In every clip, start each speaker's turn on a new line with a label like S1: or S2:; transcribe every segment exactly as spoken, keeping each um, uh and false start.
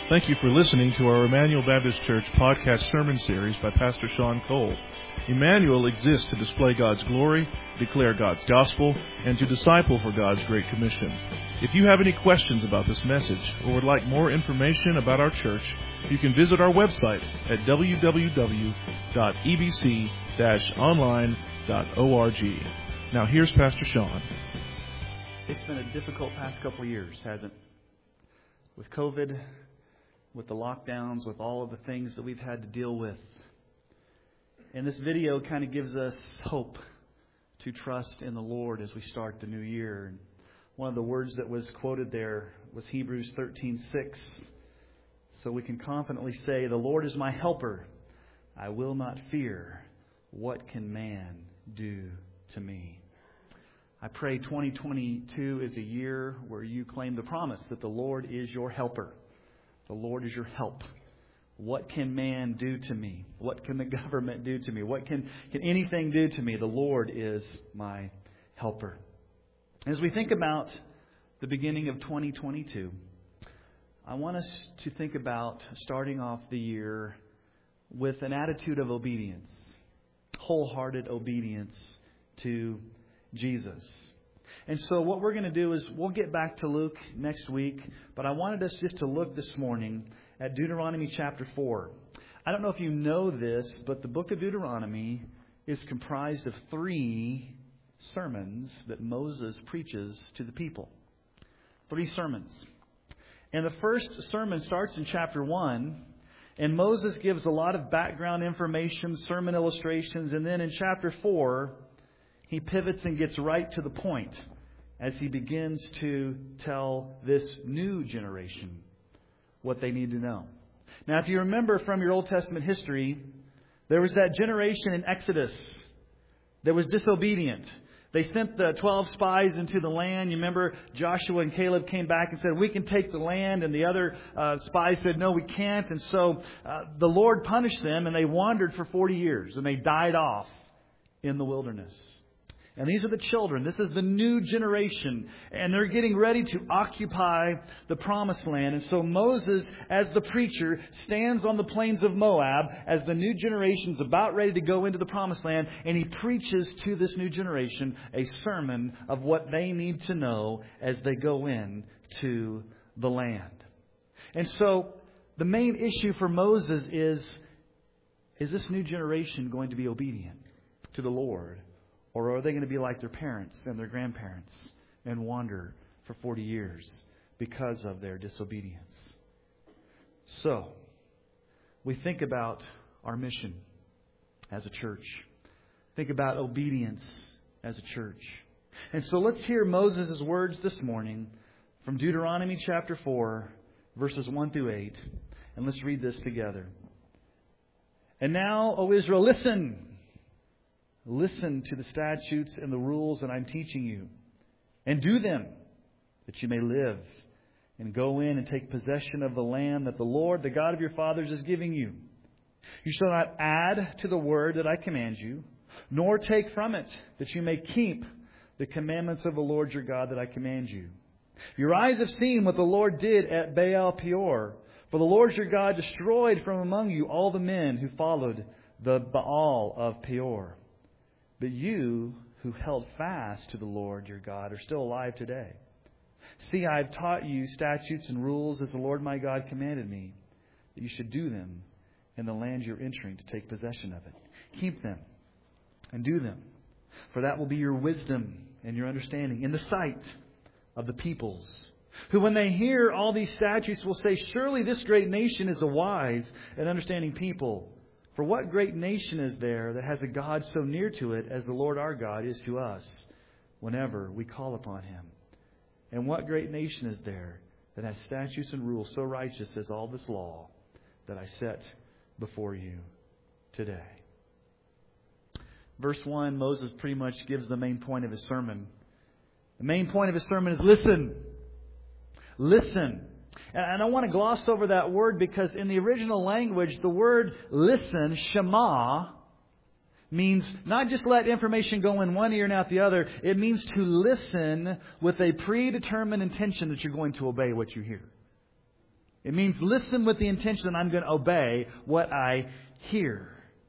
S1: Thank you for listening to our Emmanuel Baptist Church podcast sermon series by Pastor Sean Cole. Emmanuel exists to display God's glory, declare God's gospel, and to disciple for God's Great Commission. If you have any questions about this message or would like more information about our church, you can visit our website at w w w dot e b c dash online dot org. Now here's Pastor Sean.
S2: It's been a difficult past couple of years, hasn't it? With COVID, with the lockdowns, with all of the things that we've had to deal with. And this video kind of gives us hope to trust in the Lord as we start the new year. And one of the words that was quoted there was Hebrews thirteen six. So we can confidently say, "The Lord is my helper. I will not fear. What can man do to me?" I pray twenty twenty-two is a year where you claim the promise that the Lord is your helper. The Lord is your help. What can man do to me? What can the government do to me? What can, can anything do to me? The Lord is my helper. As we think about the beginning of twenty twenty-two, I want us to think about starting off the year with an attitude of obedience, wholehearted obedience to Jesus. And so what we're going to do is we'll get back to Luke next week, but I wanted us just to look this morning at Deuteronomy chapter four. I don't know if you know this, but the book of Deuteronomy is comprised of three sermons that Moses preaches to the people. Three sermons. And the first sermon starts in chapter one, and Moses gives a lot of background information, sermon illustrations, and then in chapter four, he pivots and gets right to the point as he begins to tell this new generation what they need to know. Now, if you remember from your Old Testament history, there was that generation in Exodus that was disobedient. They sent the twelve spies into the land. You remember Joshua and Caleb came back and said, "We can take the land." And the other uh, spies said, "No, we can't." And so uh, the Lord punished them, and they wandered for forty years, and they died off in the wilderness. And these are the children. This is the new generation. And they're getting ready to occupy the promised land. And so Moses, as the preacher, stands on the plains of Moab as the new generation's about ready to go into the promised land. And he preaches to this new generation a sermon of what they need to know as they go in to the land. And so the main issue for Moses is, is this new generation going to be obedient to the Lord? Or are they going to be like their parents and their grandparents and wander for forty years because of their disobedience? So, we think about our mission as a church. Think about obedience as a church. And so let's hear Moses' words this morning from Deuteronomy chapter four, verses one through eight. And let's read this together. "And now, O Israel, listen. Listen to the statutes and the rules that I'm teaching you, and do them, that you may live, and go in and take possession of the land that the Lord, the God of your fathers, is giving you. You shall not add to the word that I command you, nor take from it, that you may keep the commandments of the Lord your God that I command you. Your eyes have seen what the Lord did at Baal Peor, for the Lord your God destroyed from among you all the men who followed the Baal of Peor. But you who held fast to the Lord your God are still alive today. See, I have taught you statutes and rules as the Lord my God commanded me, that you should do them in the land you're entering to take possession of it. Keep them and do them, for that will be your wisdom and your understanding in the sight of the peoples, who when they hear all these statutes will say, 'Surely this great nation is a wise and understanding people.' For what great nation is there that has a God so near to it as the Lord our God is to us whenever we call upon Him? And what great nation is there that has statutes and rules so righteous as all this law that I set before you today?" Verse one, Moses pretty much gives the main point of his sermon. The main point of his sermon is listen. Listen. And I want to gloss over that word because in the original language, the word listen, shema, means not just let information go in one ear and out the other. It means to listen with a predetermined intention that you're going to obey what you hear. It means listen with the intention that I'm going to obey what I hear.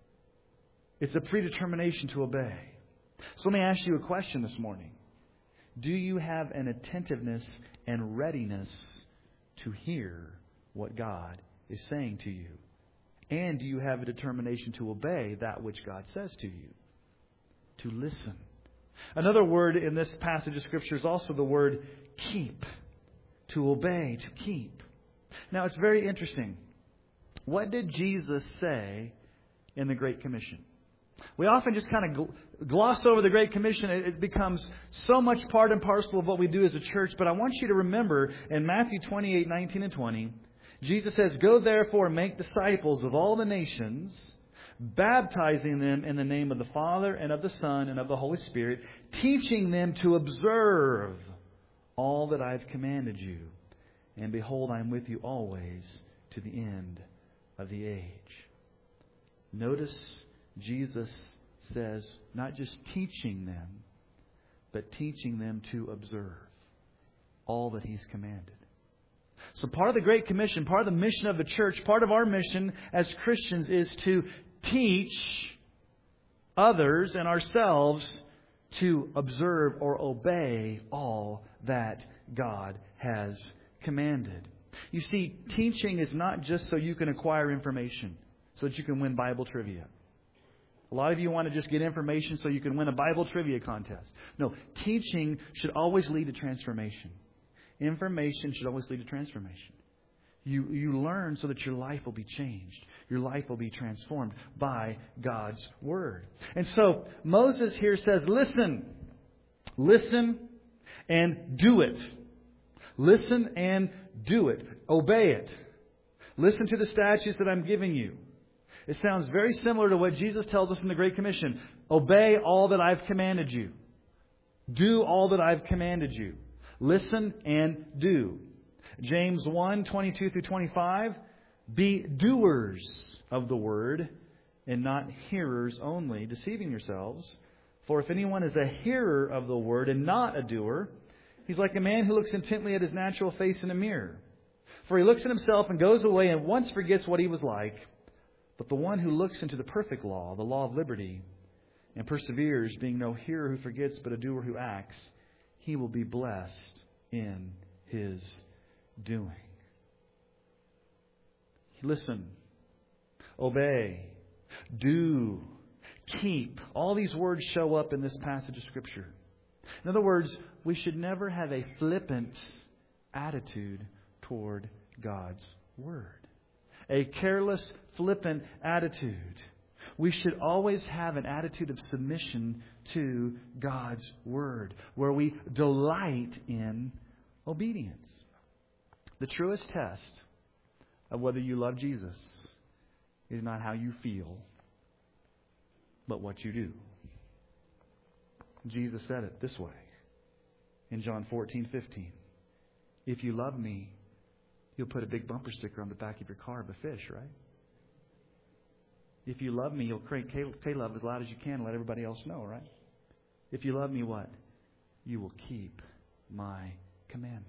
S2: It's a predetermination to obey. So let me ask you a question this morning. Do you have an attentiveness and readiness to hear what God is saying to you? And do you have a determination to obey that which God says to you? To listen. Another word in this passage of Scripture is also the word keep. To obey, to keep. Now it's very interesting. What did Jesus say in the Great Commission? We often just kind of gloss over the Great Commission. It becomes so much part and parcel of what we do as a church. But I want you to remember in Matthew twenty-eight, nineteen and twenty, Jesus says, "Go therefore and make disciples of all the nations, baptizing them in the name of the Father and of the Son and of the Holy Spirit, teaching them to observe all that I have commanded you. And behold, I am with you always to the end of the age." Notice Jesus says not just teaching them, but teaching them to observe all that He's commanded. So part of the Great Commission, part of the mission of the church, part of our mission as Christians is to teach others and ourselves to observe or obey all that God has commanded. You see, teaching is not just so you can acquire information, so that you can win Bible trivia. A lot of you want to just get information so you can win a Bible trivia contest. No, teaching should always lead to transformation. Information should always lead to transformation. You, you learn so that your life will be changed. Your life will be transformed by God's Word. And so Moses here says, listen. Listen and do it. Listen and do it. Obey it. Listen to the statutes that I'm giving you. It sounds very similar to what Jesus tells us in the Great Commission. Obey all that I've commanded you. Do all that I've commanded you. Listen and do. James one, twenty-two through twenty-five. Be doers of the word and not hearers only, deceiving yourselves. For if anyone is a hearer of the word and not a doer, he's like a man who looks intently at his natural face in a mirror. For he looks at himself and goes away and once forgets what he was like. But the one who looks into the perfect law, the law of liberty, and perseveres, being no hearer who forgets, but a doer who acts, he will be blessed in his doing. Listen, obey, do, keep. All these words show up in this passage of Scripture. In other words, we should never have a flippant attitude toward God's Word. A careless, flippant attitude. We should always have an attitude of submission to God's Word, where we delight in obedience. The truest test of whether you love Jesus is not how you feel, but what you do. Jesus said it this way in John fourteen fifteen. If you love me, you'll put a big bumper sticker on the back of your car of a fish, right? If you love me, you'll crank K-Love as loud as you can and let everybody else know, right? If you love me, what? You will keep my commandments.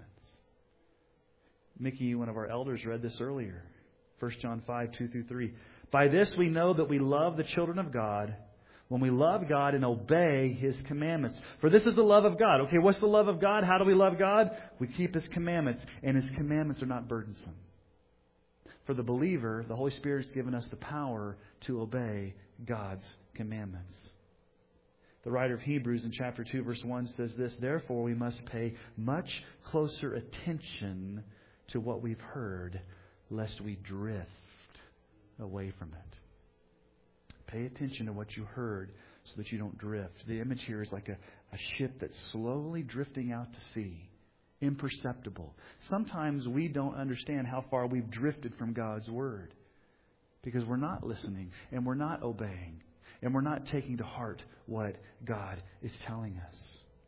S2: Mickey, one of our elders, read this earlier. First John five, two through three. By this we know that we love the children of God, when we love God and obey His commandments. For this is the love of God. Okay, what's the love of God? How do we love God? We keep His commandments, and His commandments are not burdensome. For the believer, the Holy Spirit has given us the power to obey God's commandments. The writer of Hebrews in chapter two, verse one says this, therefore we must pay much closer attention to what we've heard, lest we drift away from it. Pay attention to what you heard so that you don't drift. The image here is like a, a ship that's slowly drifting out to sea. Imperceptible. Sometimes we don't understand how far we've drifted from God's Word because we're not listening and we're not obeying and we're not taking to heart what God is telling us.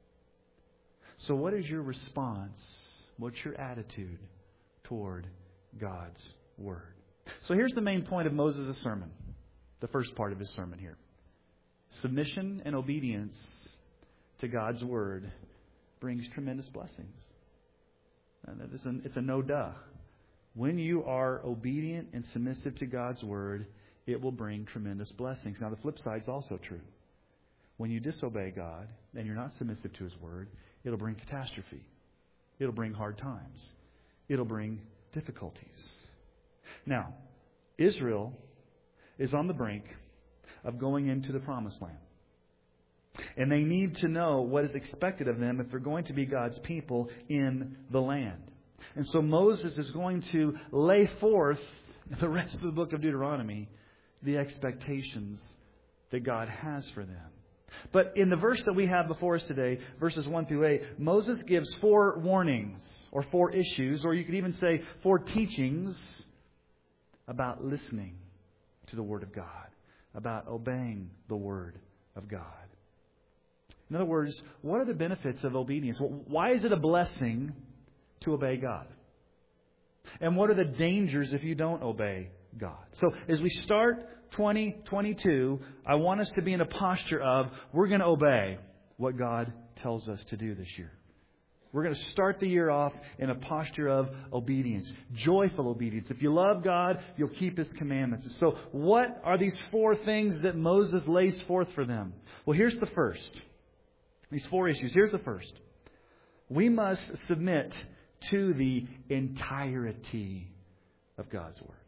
S2: So what is your response? What's your attitude toward God's Word? So here's the main point of Moses' sermon. The first part of his sermon here. Submission and obedience to God's Word brings tremendous blessings. And it's a, it's a no-duh. when you are obedient and submissive to God's Word, it will bring tremendous blessings. Now, the flip side is also true. When you disobey God and you're not submissive to His Word, it'll bring catastrophe. It'll bring hard times. It'll bring difficulties. Now, Israel is on the brink of going into the Promised Land. And they need to know what is expected of them if they're going to be God's people in the land. And so Moses is going to lay forth the rest of the book of Deuteronomy, the expectations that God has for them. But in the verse that we have before us today, verses one through eight, Moses gives four warnings or four issues, or you could even say four teachings about listening to the Word of God, about obeying the Word of God. In other words, what are the benefits of obedience? Why is it a blessing to obey God? And what are the dangers if you don't obey God? So as we start twenty twenty-two, I want us to be in a posture of we're going to obey what God tells us to do this year. We're going to start the year off in a posture of obedience, joyful obedience. If you love God, you'll keep His commandments. So what are these four things that Moses lays forth for them? Well, here's the first. These four issues. Here's the first. We must submit to the entirety of God's Word.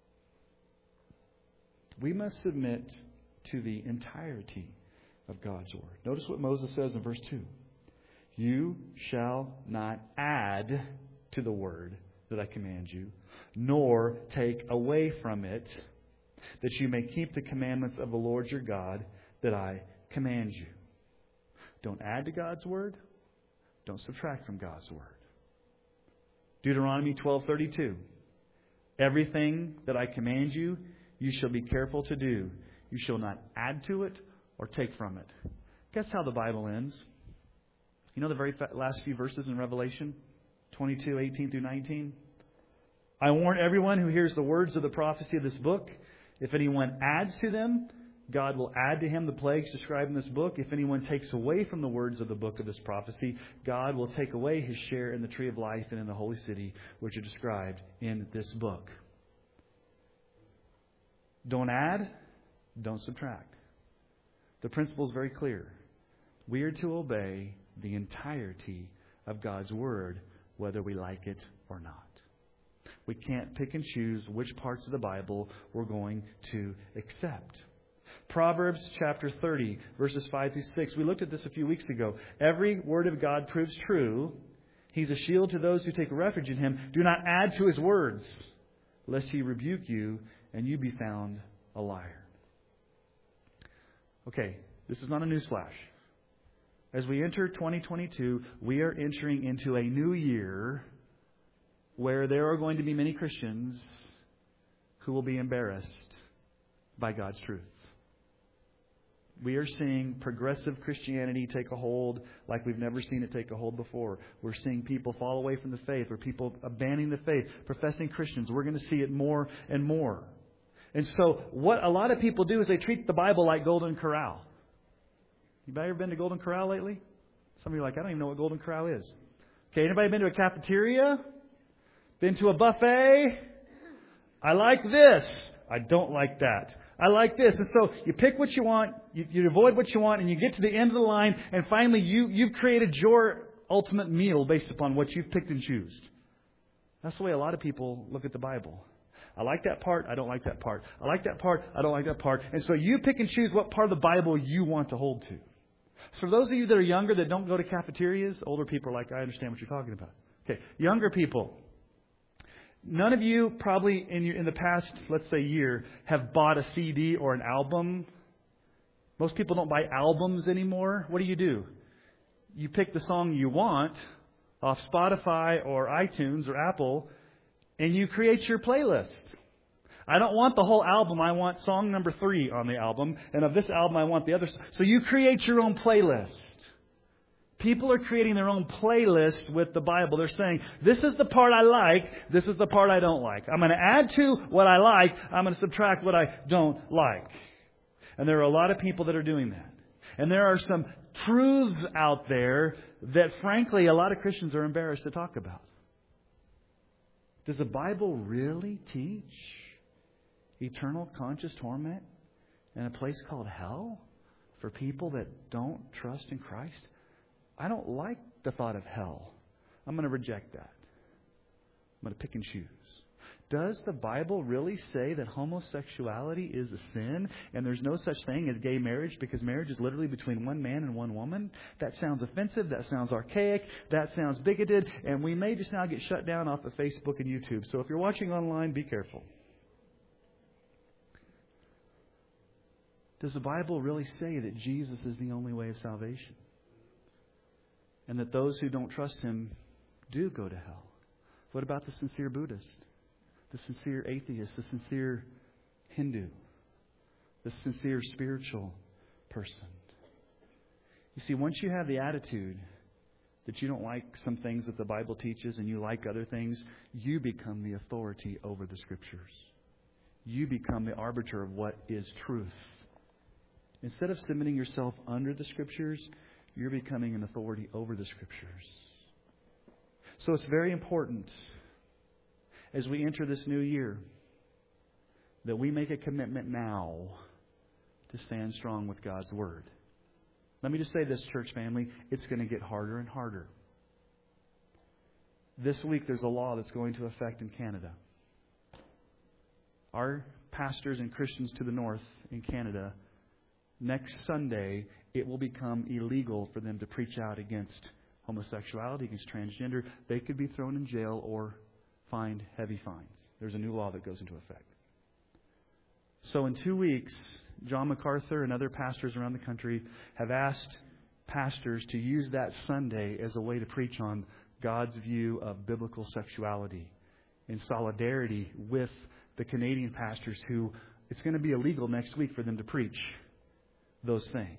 S2: We must submit to the entirety of God's Word. Notice what Moses says in verse two. You shall not add to the word that I command you, nor take away from it, that you may keep the commandments of the Lord your God that I command you. Don't add to God's Word. Don't subtract from God's Word. Deuteronomy twelve thirty-two. Everything that I command you, you shall be careful to do. You shall not add to it or take from it. Guess how the Bible ends? You know the very last few verses in Revelation twenty-two, eighteen through nineteen? I warn everyone who hears the words of the prophecy of this book. If anyone adds to them, God will add to him the plagues described in this book. If anyone takes away from the words of the book of this prophecy, God will take away his share in the tree of life and in the holy city, which are described in this book. Don't add, don't subtract. The principle is very clear. We are to obey the entirety of God's Word, whether we like it or not. We can't pick and choose which parts of the Bible we're going to accept. Proverbs chapter thirty, verses five through six. We looked at this a few weeks ago. Every word of God proves true. He's a shield to those who take refuge in Him. Do not add to His words, lest He rebuke you and you be found a liar. Okay, this is not a newsflash. As we enter twenty twenty-two, we are entering into a new year where there are going to be many Christians who will be embarrassed by God's truth. We are seeing progressive Christianity take a hold like we've never seen it take a hold before. We're seeing people fall away from the faith, or people abandoning the faith, professing Christians. We're going to see it more and more. And so what a lot of people do is they treat the Bible like Golden Corral. You ever been to Golden Corral lately? Some of you are like, I don't even know what Golden Corral is. Okay, anybody been to a cafeteria? Been to a buffet? I like this. I don't like that. I like this. And so you pick what you want, you, you avoid what you want, and you get to the end of the line, and finally you, you've created your ultimate meal based upon what you've picked and chosen. That's the way a lot of people look at the Bible. I like that part. I don't like that part. I like that part. I don't like that part. And so you pick and choose what part of the Bible you want to hold to. So for those of you that are younger that don't go to cafeterias, older people are like, I understand what you're talking about. Okay, younger people. None of you probably in your, in the past, let's say, year, have bought a C D or an album. Most people don't buy albums anymore. What do you do? You pick the song you want off Spotify or iTunes or Apple, and you create your playlist. I don't want the whole album. I want song number three on the album. And of this album, I want the other. So you create your own playlist. People are creating their own playlist with the Bible. They're saying, this is the part I like. This is the part I don't like. I'm going to add to what I like. I'm going to subtract what I don't like. And there are a lot of people that are doing that. And there are some truths out there that, frankly, a lot of Christians are embarrassed to talk about. Does the Bible really teach eternal conscious torment in a place called hell for people that don't trust in Christ? I don't like the thought of hell. I'm going to reject that. I'm going to pick and choose. Does the Bible really say that homosexuality is a sin and there's no such thing as gay marriage because marriage is literally between one man and one woman? That sounds offensive. That sounds archaic. That sounds bigoted. And we may just now get shut down off of Facebook and YouTube. So if you're watching online, be careful. Does the Bible really say that Jesus is the only way of salvation? And that those who don't trust Him do go to hell? What about the sincere Buddhist? The sincere atheist, the sincere Hindu, the sincere spiritual person. You see, once you have the attitude that you don't like some things that the Bible teaches and you like other things, you become the authority over the Scriptures. You become the arbiter of what is truth. Instead of submitting yourself under the Scriptures, you're becoming an authority over the Scriptures. So it's very important as we enter this new year that we make a commitment now to stand strong with God's Word. Let me just say this, church family, it's going to get harder and harder. This week there's a law that's going to affect in Canada. Our pastors and Christians to the north in Canada, next Sunday, it will become illegal for them to preach out against homosexuality, against transgender. They could be thrown in jail or fined heavy fines. There's a new law that goes into effect. So in two weeks, John MacArthur and other pastors around the country have asked pastors to use that Sunday as a way to preach on God's view of biblical sexuality in solidarity with the Canadian pastors who it's going to be illegal next week for them to preach those things.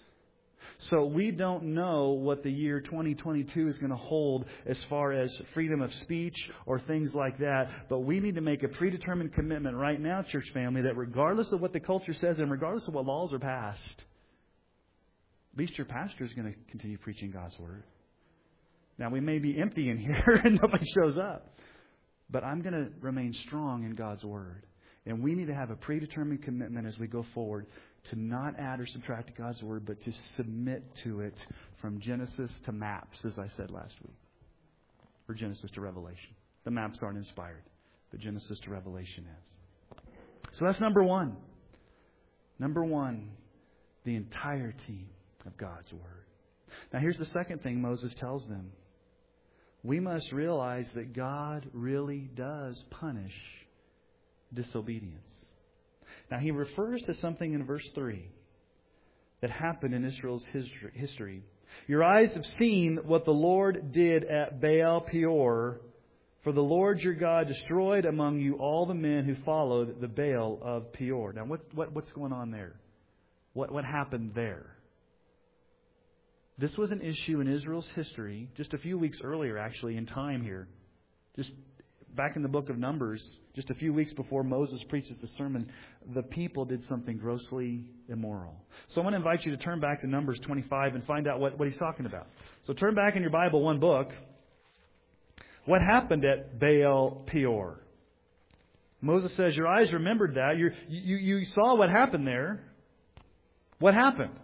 S2: So we don't know what the year twenty twenty-two is going to hold as far as freedom of speech or things like that. But we need to make a predetermined commitment right now, church family, that regardless of what the culture says and regardless of what laws are passed, at least your pastor is going to continue preaching God's Word. Now, we may be empty in here and nobody shows up. But I'm going to remain strong in God's Word. And we need to have a predetermined commitment as we go forward to not add or subtract to God's Word, but to submit to it from Genesis to maps, as I said last week. Or Genesis to Revelation. The maps aren't inspired. The Genesis to Revelation is. So that's number one. Number one, the entirety of God's Word. Now here's the second thing Moses tells them. We must realize that God really does punish disobedience. Now, he refers to something in verse three that happened in Israel's history. Your eyes have seen what the Lord did at Baal Peor, for the Lord your God destroyed among you all the men who followed the Baal of Peor. Now, what, what, what's going on there? What, what happened there? This was an issue in Israel's history just a few weeks earlier, actually, in time here. Just back in the book of Numbers, just a few weeks before Moses preaches the sermon, the people did something grossly immoral. So I want to invite you to turn back to Numbers twenty-five and find out what, what he's talking about. So turn back in your Bible one book. What happened at Baal Peor? Moses says, your eyes remembered that. You're, you you saw what happened there. What happened?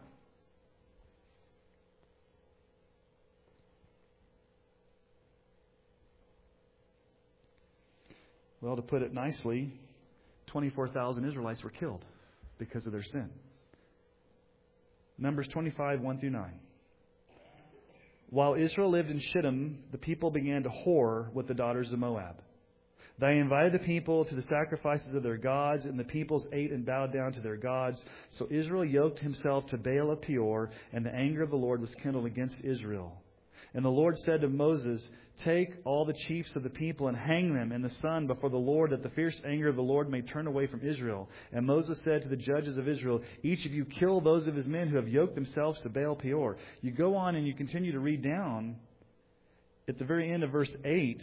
S2: Well, to put it nicely, twenty-four thousand Israelites were killed because of their sin. Numbers twenty-five, one through nine. While Israel lived in Shittim, the people began to whore with the daughters of Moab. They invited the people to the sacrifices of their gods, and the peoples ate and bowed down to their gods. So Israel yoked himself to Baal of Peor, and the anger of the Lord was kindled against Israel. And the Lord said to Moses, take all the chiefs of the people and hang them in the sun before the Lord, that the fierce anger of the Lord may turn away from Israel. And Moses said to the judges of Israel, each of you kill those of his men who have yoked themselves to Baal Peor. You go on and you continue to read down. At the very end of verse eight,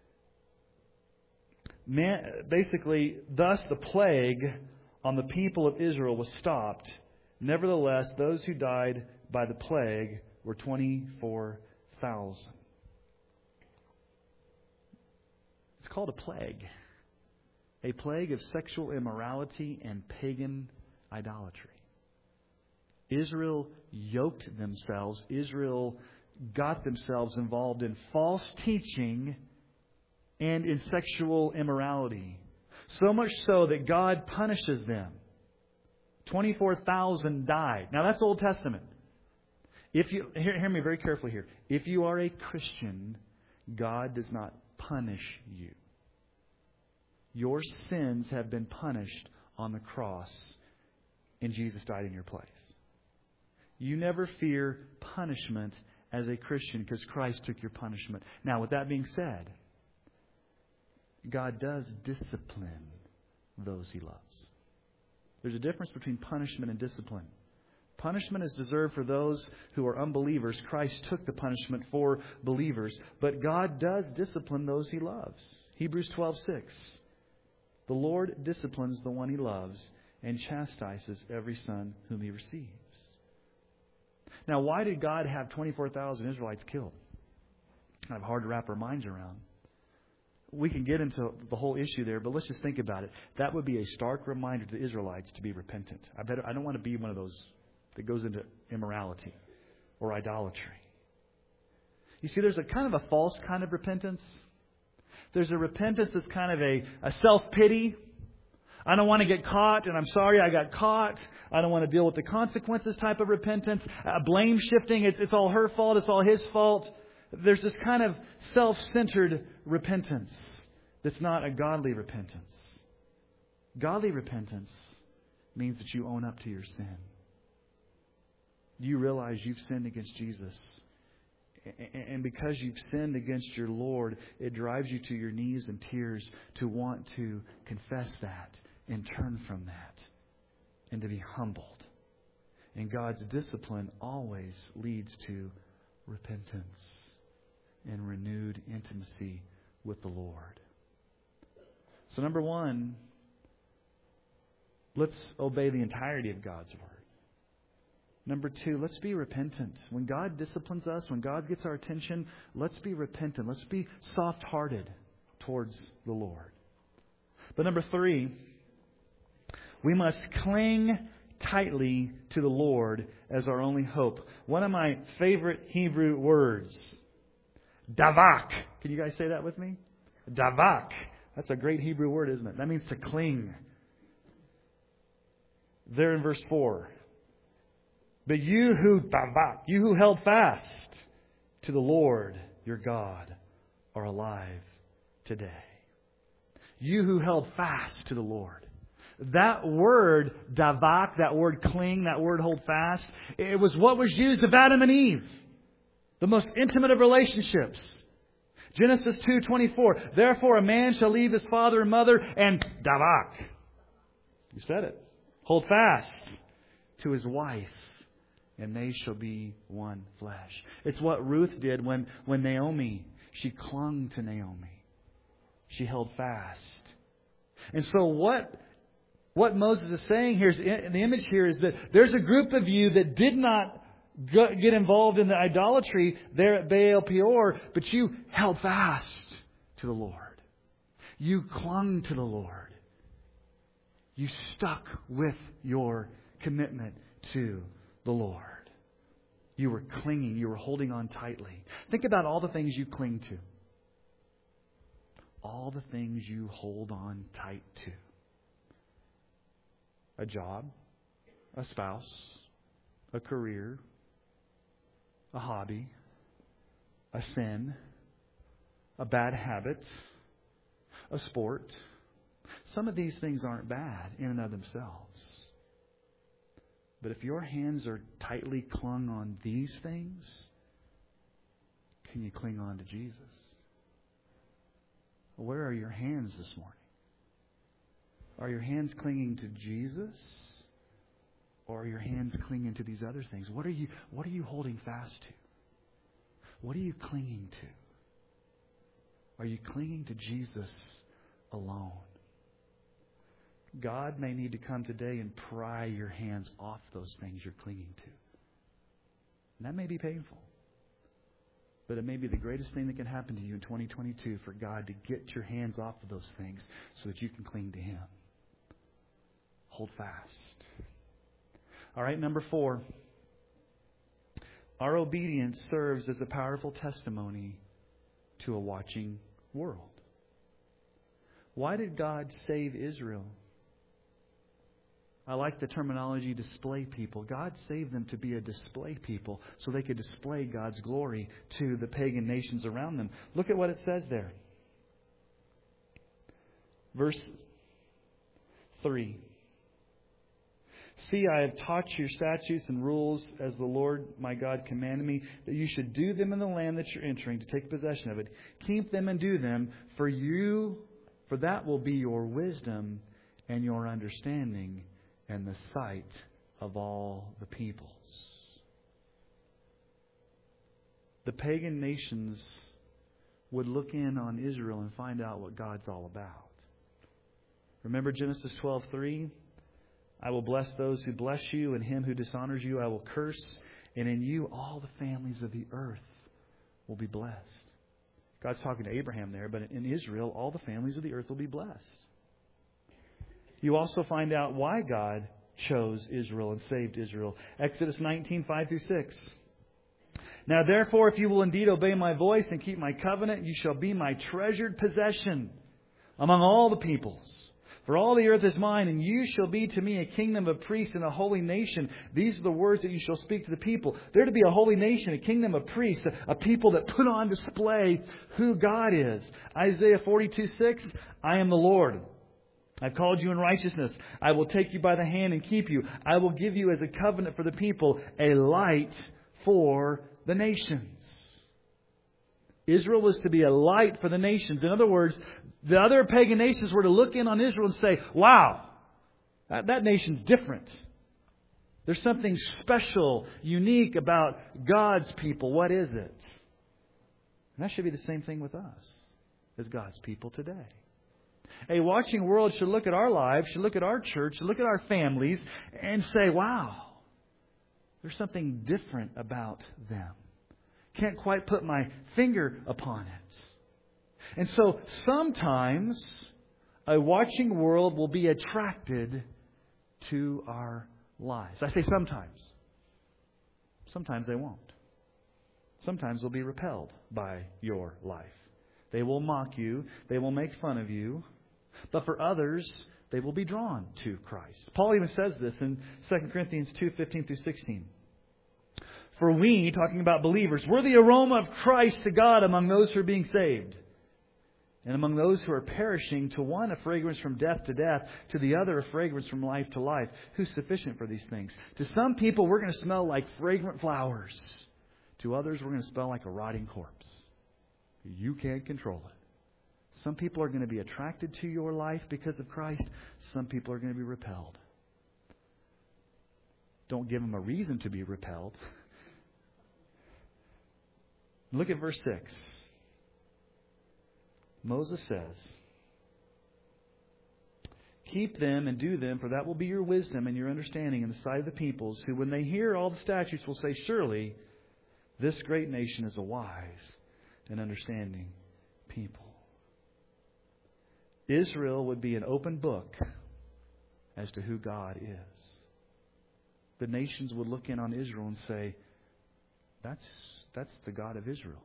S2: man, basically, thus the plague on the people of Israel was stopped. Nevertheless, those who died by the plague were twenty-four thousand. It's It's called a plague. A plague of sexual immorality and pagan idolatry. Israel yoked themselves. Israel got themselves involved in false teaching and in sexual immorality. So much so that God punishes them. twenty-four thousand died. Now that's Old Testament. If you hear, hear me very carefully here. If you are a Christian, God does not punish you. Your sins have been punished on the cross, and Jesus died in your place. You never fear punishment as a Christian because Christ took your punishment. Now, with that being said, God does discipline those He loves. There's a difference between punishment and discipline. Punishment is deserved for those who are unbelievers. Christ took the punishment for believers. But God does discipline those He loves. Hebrews twelve six. The Lord disciplines the one He loves and chastises every son whom He receives. Now, why did God have twenty-four thousand Israelites killed? Kind of hard to wrap our minds around. We can get into the whole issue there, but let's just think about it. That would be a stark reminder to the Israelites to be repentant. I better, I don't want to be one of those that goes into immorality or idolatry. You see, there's a kind of a false kind of repentance. There's a repentance that's kind of a, a self-pity. I don't want to get caught, and I'm sorry I got caught. I don't want to deal with the consequences type of repentance. Uh, blame shifting, it's, it's all her fault, it's all his fault. There's this kind of self-centered repentance that's not a godly repentance. Godly repentance means that you own up to your sin. You realize you've sinned against Jesus. And because you've sinned against your Lord, it drives you to your knees in tears to want to confess that and turn from that and to be humbled. And God's discipline always leads to repentance and renewed intimacy with the Lord. So number one, let's obey the entirety of God's Word. Number two, let's be repentant. When God disciplines us, when God gets our attention, let's be repentant. Let's be soft-hearted towards the Lord. But number three, we must cling tightly to the Lord as our only hope. One of my favorite Hebrew words, davak. Can you guys say that with me? Davak. That's a great Hebrew word, isn't it? That means to cling. There in verse four. But you who davak, you who held fast to the Lord your God are alive today. You who held fast to the Lord. That word davak, that word cling, that word hold fast, it was what was used of Adam and Eve. The most intimate of relationships. Genesis two twenty-four. Therefore a man shall leave his father and mother and davak. You said it. Hold fast to his wife, and they shall be one flesh. It's what Ruth did when, when Naomi, she clung to Naomi. She held fast. And so what, what Moses is saying here, is, the image here is that there's a group of you that did not get involved in the idolatry there at Baal Peor, but you held fast to the Lord. You clung to the Lord. You stuck with your commitment to the Lord. You were clinging. You were holding on tightly. Think about all the things you cling to. All the things you hold on tight to. A job, a spouse, a career, a hobby, a sin, a bad habit, a sport. Some of these things aren't bad in and of themselves. But if your hands are tightly clung on these things, can you cling on to Jesus? Where are your hands this morning? Are your hands clinging to Jesus? Or are your hands clinging to these other things? What are you, what are you holding fast to? What are you clinging to? Are you clinging to Jesus alone? God may need to come today and pry your hands off those things you're clinging to. And that may be painful. But it may be the greatest thing that can happen to you in twenty twenty-two for God to get your hands off of those things so that you can cling to Him. Hold fast. All right, number four. Our obedience serves as a powerful testimony to a watching world. Why did God save Israel? I like the terminology display people. God saved them to be a display people so they could display God's glory to the pagan nations around them. Look at what it says there. Verse three. See, I have taught you your statutes and rules as the Lord my God commanded me, that you should do them in the land that you're entering to take possession of it. Keep them and do them, for you, for that will be your wisdom and your understanding and the sight of all the peoples. The pagan nations would look in on Israel and find out what God's all about. Remember Genesis twelve three? I will bless those who bless you, and him who dishonors you I will curse, and in you all the families of the earth will be blessed. God's talking to Abraham there, but in Israel all the families of the earth will be blessed. You also find out why God chose Israel and saved Israel. Exodus nineteen five through six. Now therefore, if you will indeed obey my voice and keep my covenant, you shall be my treasured possession among all the peoples. For all the earth is mine, and you shall be to me a kingdom of priests and a holy nation. These are the words that you shall speak to the people. They're to be a holy nation, a kingdom of priests, a, a people that put on display who God is. Isaiah forty-two six, I am the Lord. I've called you in righteousness. I will take you by the hand and keep you. I will give you as a covenant for the people, a light for the nations. Israel was to be a light for the nations. In other words, the other pagan nations were to look in on Israel and say, wow, that, that nation's different. There's something special, unique about God's people. What is it? And that should be the same thing with us as God's people today. A watching world should look at our lives, should look at our church, should look at our families and say, wow, there's something different about them. Can't quite put my finger upon it. And so sometimes a watching world will be attracted to our lives. I say sometimes. Sometimes they won't. Sometimes they'll be repelled by your life. They will mock you. They will make fun of you. But for others, they will be drawn to Christ. Paul even says this in Second Corinthians two fifteen through sixteen. For we, talking about believers, we're the aroma of Christ to God among those who are being saved. And among those who are perishing, to one a fragrance from death to death, to the other a fragrance from life to life. Who's sufficient for these things? To some people, we're going to smell like fragrant flowers. To others, we're going to smell like a rotting corpse. You can't control it. Some people are going to be attracted to your life because of Christ. Some people are going to be repelled. Don't give them a reason to be repelled. Look at verse six. Moses says, keep them and do them, for that will be your wisdom and your understanding in the sight of the peoples, who when they hear all the statutes will say, surely this great nation is a wise and understanding people. Israel would be an open book as to who God is. The nations would look in on Israel and say, that's, that's the God of Israel.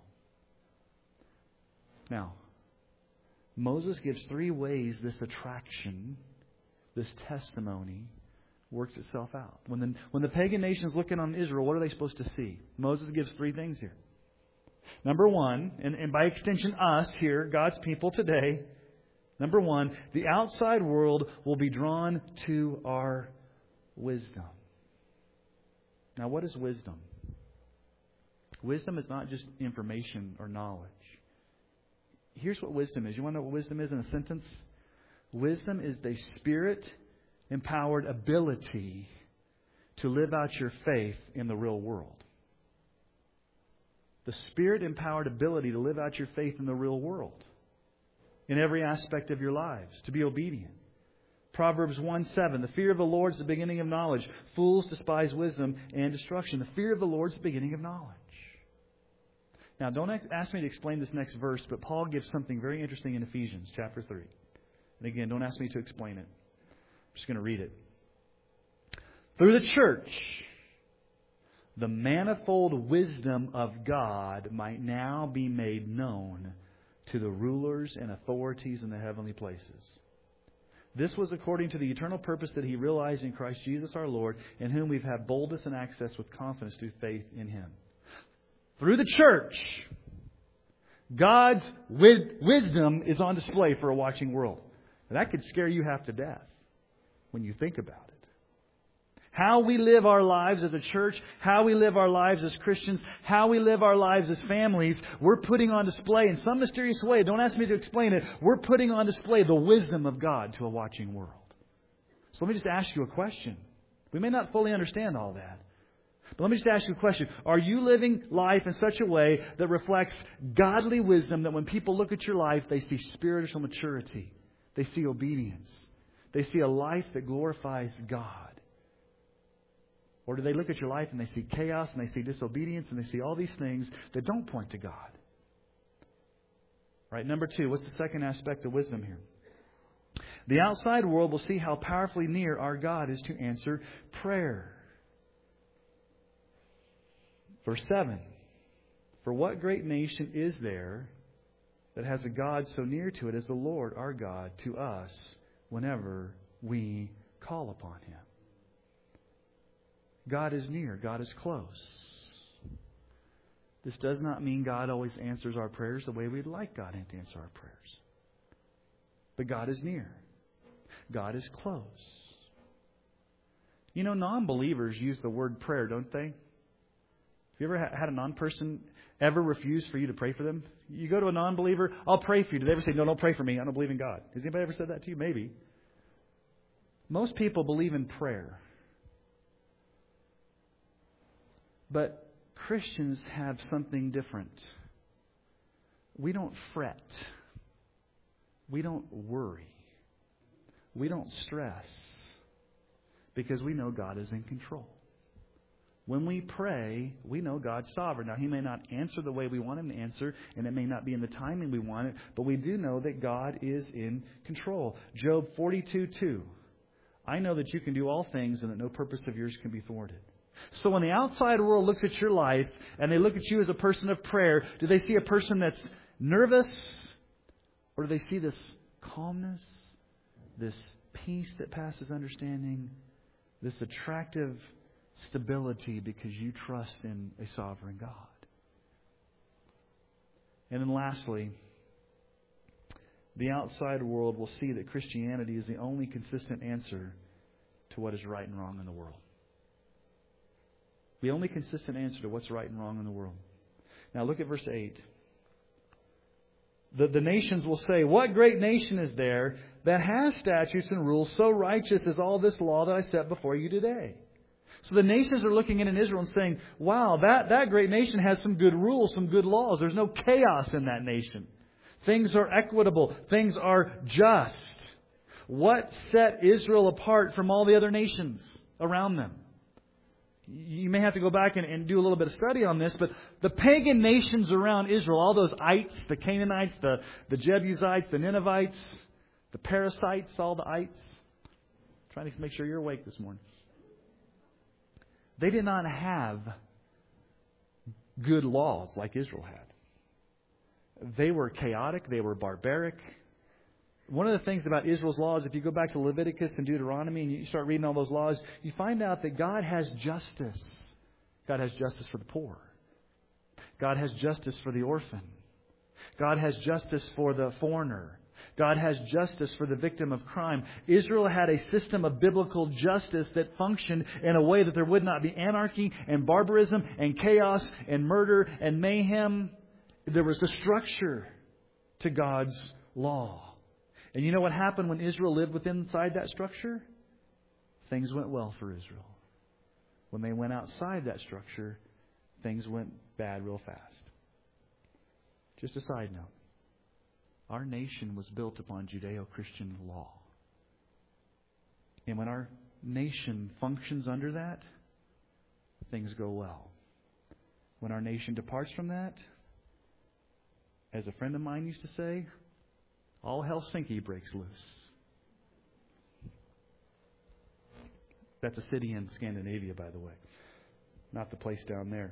S2: Now, Moses gives three ways this attraction, this testimony, works itself out. When the, when the pagan nations look in on Israel, what are they supposed to see? Moses gives three things here. Number one, and, and by extension us here, God's people today, number one, the outside world will be drawn to our wisdom. Now, what is wisdom? Wisdom is not just information or knowledge. Here's what wisdom is. You want to know what wisdom is in a sentence? Wisdom is the Spirit-empowered ability to live out your faith in the real world. The Spirit-empowered ability to live out your faith in the real world. In every aspect of your lives. To be obedient. Proverbs one seven. The fear of the Lord is the beginning of knowledge. Fools despise wisdom and destruction. The fear of the Lord is the beginning of knowledge. Now, don't ask me to explain this next verse, but Paul gives something very interesting in Ephesians chapter three. And again, don't ask me to explain it. I'm just going to read it. Through the church, the manifold wisdom of God might now be made known to the rulers and authorities in the heavenly places. This was according to the eternal purpose that He realized in Christ Jesus our Lord, in whom we've had boldness and access with confidence through faith in Him. Through the church, God's wisdom is on display for a watching world. And that could scare you half to death when you think about it. How we live our lives as a church, how we live our lives as Christians, how we live our lives as families, we're putting on display in some mysterious way. Don't ask me to explain it. We're putting on display the wisdom of God to a watching world. So let me just ask you a question. We may not fully understand all that. But let me just ask you a question. Are you living life in such a way that reflects godly wisdom, that when people look at your life, they see spiritual maturity, they see obedience, they see a life that glorifies God? Or do they look at your life and they see chaos and they see disobedience and they see all these things that don't point to God? All right, number two, what's the second aspect of wisdom here? The outside world will see how powerfully near our God is to answer prayer. Verse seven. For what great nation is there that has a God so near to it as the Lord our God to us whenever we call upon Him? God is near. God is close. This does not mean God always answers our prayers the way we'd like God to answer our prayers. But God is near. God is close. You know, non-believers use the word prayer, don't they? Have you ever had a non-person ever refuse for you to pray for them? You go to a non-believer, I'll pray for you. Do they ever say, no, don't pray for me, I don't believe in God? Has anybody ever said that to you? Maybe. Most people believe in prayer. But Christians have something different. We don't fret. We don't worry. We don't stress. Because we know God is in control. When we pray, we know God's sovereign. Now, He may not answer the way we want Him to answer, and it may not be in the timing we want it, but we do know that God is in control. Job forty-two two. I know that you can do all things and that no purpose of yours can be thwarted. So when the outside world looks at your life and they look at you as a person of prayer, do they see a person that's nervous? Or do they see this calmness, this peace that passes understanding, this attractive stability because you trust in a sovereign God? And then lastly, the outside world will see that Christianity is the only consistent answer to what is right and wrong in the world. The only consistent answer to what's right and wrong in the world. Now look at verse eight. The, the nations will say, what great nation is there that has statutes and rules so righteous as all this law that I set before you today? So the nations are looking in Israel and saying, wow, that, that great nation has some good rules, some good laws. There's no chaos in that nation. Things are equitable. Things are just. What set Israel apart from all the other nations around them? You may have to go back and, and do a little bit of study on this, but the pagan nations around Israel, all those ites, the Canaanites, the, the Jebusites, the Ninevites, the Perizzites, all the ites. I'm trying to make sure you're awake this morning. They did not have good laws like Israel had. They were chaotic. They were barbaric. One of the things about Israel's laws, if you go back to Leviticus and Deuteronomy and you start reading all those laws, you find out that God has justice. God has justice for the poor. God has justice for the orphan. God has justice for the foreigner. God has justice for the victim of crime. Israel had a system of biblical justice that functioned in a way that there would not be anarchy and barbarism and chaos and murder and mayhem. There was a structure to God's law. And you know what happened when Israel lived within inside that structure? Things went well for Israel. When they went outside that structure, things went bad real fast. Just a side note. Our nation was built upon Judeo-Christian law. And when our nation functions under that, things go well. When our nation departs from that, as a friend of mine used to say, all Helsinki breaks loose. That's a city in Scandinavia, by the way, not the place down there.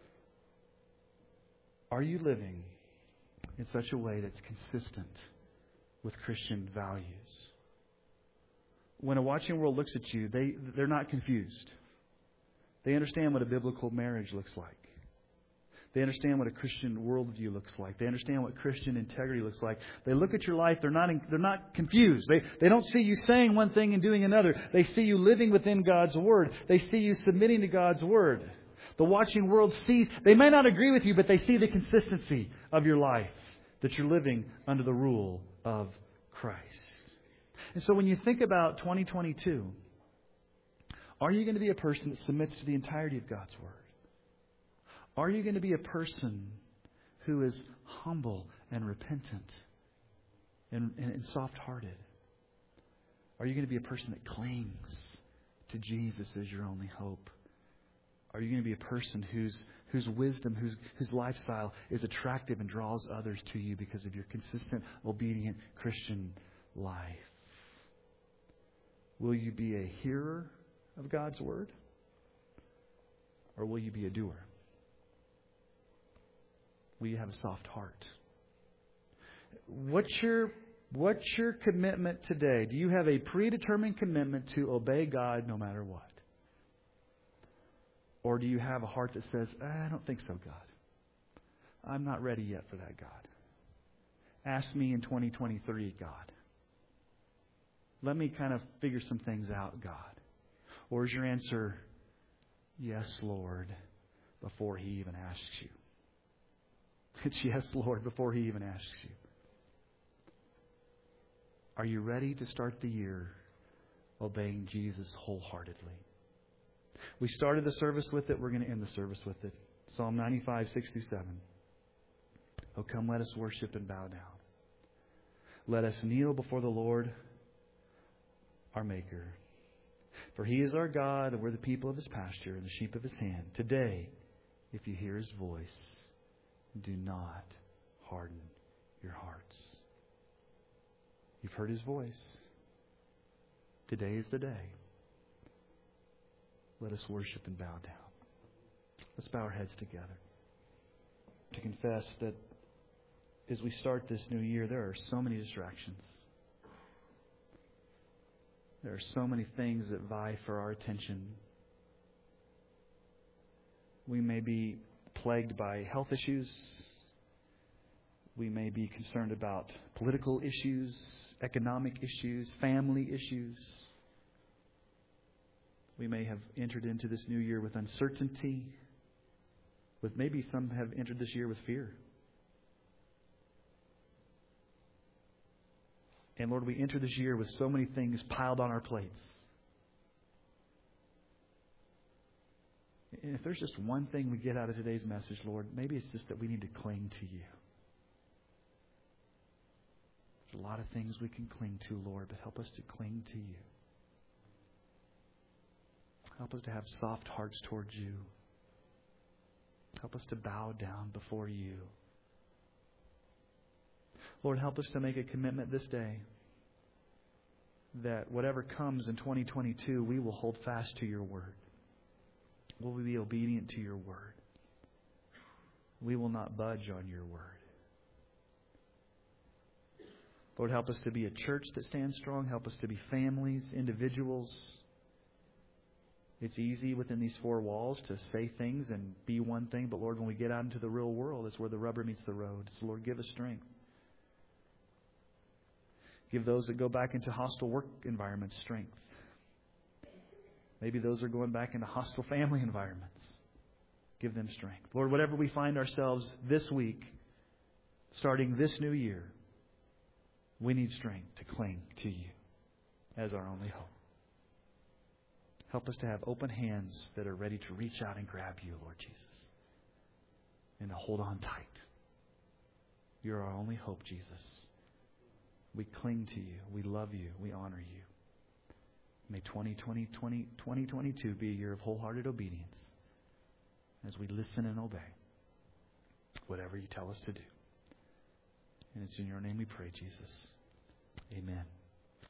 S2: Are you living in such a way that's consistent with Christian values? When a watching world looks at you, they, they're not confused. They understand what a biblical marriage looks like. They understand what a Christian worldview looks like. They understand what Christian integrity looks like. They look at your life, they're not they're not confused. They, they don't see you saying one thing and doing another. They see you living within God's Word. They see you submitting to God's Word. The watching world sees, they may not agree with you, but they see the consistency of your life, that you're living under the rule of Christ. And so when you think about twenty twenty-two, are you going to be a person that submits to the entirety of God's Word? Are you going to be a person who is humble and repentant and, and, and soft-hearted? Are you going to be a person that clings to Jesus as your only hope? Are you going to be a person whose whose wisdom, whose whose lifestyle is attractive and draws others to you because of your consistent, obedient Christian life? Will you be a hearer of God's Word? Or will you be a doer? Will you have a soft heart? What's your what's your commitment today? Do you have a predetermined commitment to obey God no matter what? Or do you have a heart that says, I don't think so, God. I'm not ready yet for that, God. Ask me in twenty twenty-three, God. Let me kind of figure some things out, God. Or is your answer, yes, Lord, before He even asks you? It's yes, Lord, before He even asks you. Are you ready to start the year obeying Jesus wholeheartedly? We started the service with it. We're going to end the service with it. Psalm ninety-five, six through seven. Oh, come, let us worship and bow down. Let us kneel before the Lord, our Maker. For He is our God, and we're the people of His pasture and the sheep of His hand. Today, if you hear His voice, do not harden your hearts. You've heard His voice. Today is the day. Let us worship and bow down. Let's bow our heads together to confess that as we start this new year, there are so many distractions. There are so many things that vie for our attention. We may be plagued by health issues. We may be concerned about political issues, economic issues, family issues. We may have entered into this new year with uncertainty. With maybe some have entered this year with fear. And Lord, we enter this year with so many things piled on our plates. And if there's just one thing we get out of today's message, Lord, maybe it's just that we need to cling to You. There's a lot of things we can cling to, Lord, but help us to cling to You. Help us to have soft hearts towards You. Help us to bow down before You. Lord, help us to make a commitment this day that whatever comes in twenty twenty-two, we will hold fast to Your Word. Will we be obedient to Your Word? We will not budge on Your Word. Lord, help us to be a church that stands strong. Help us to be families, individuals. It's easy within these four walls to say things and be one thing. But Lord, when we get out into the real world, it's where the rubber meets the road. So Lord, give us strength. Give those that go back into hostile work environments strength. Maybe those are going back into hostile family environments. Give them strength. Lord, whatever we find ourselves this week, starting this new year, we need strength to cling to You as our only hope. Help us to have open hands that are ready to reach out and grab You, Lord Jesus, and to hold on tight. You're our only hope, Jesus. We cling to You. We love You. We honor You. May twenty twenty, twenty, twenty twenty-two be a year of wholehearted obedience as we listen and obey whatever You tell us to do. And it's in your name we pray, Jesus.